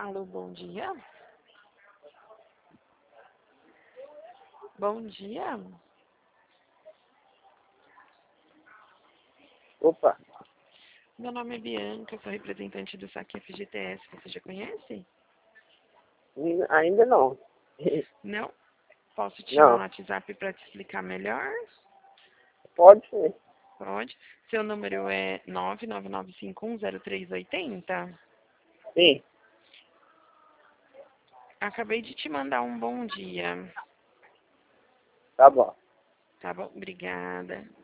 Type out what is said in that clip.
Alô, bom dia. Bom dia. Opa, Meu nome é Bianca, sou representante do Saque FGTS. Você já conhece? ainda não. Não? Posso te chamar Não, no WhatsApp para te explicar melhor? pode ser. Pode. Seu número é 999510380. Sim, Acabei de te mandar um bom dia. tá bom. Tá bom? Obrigada.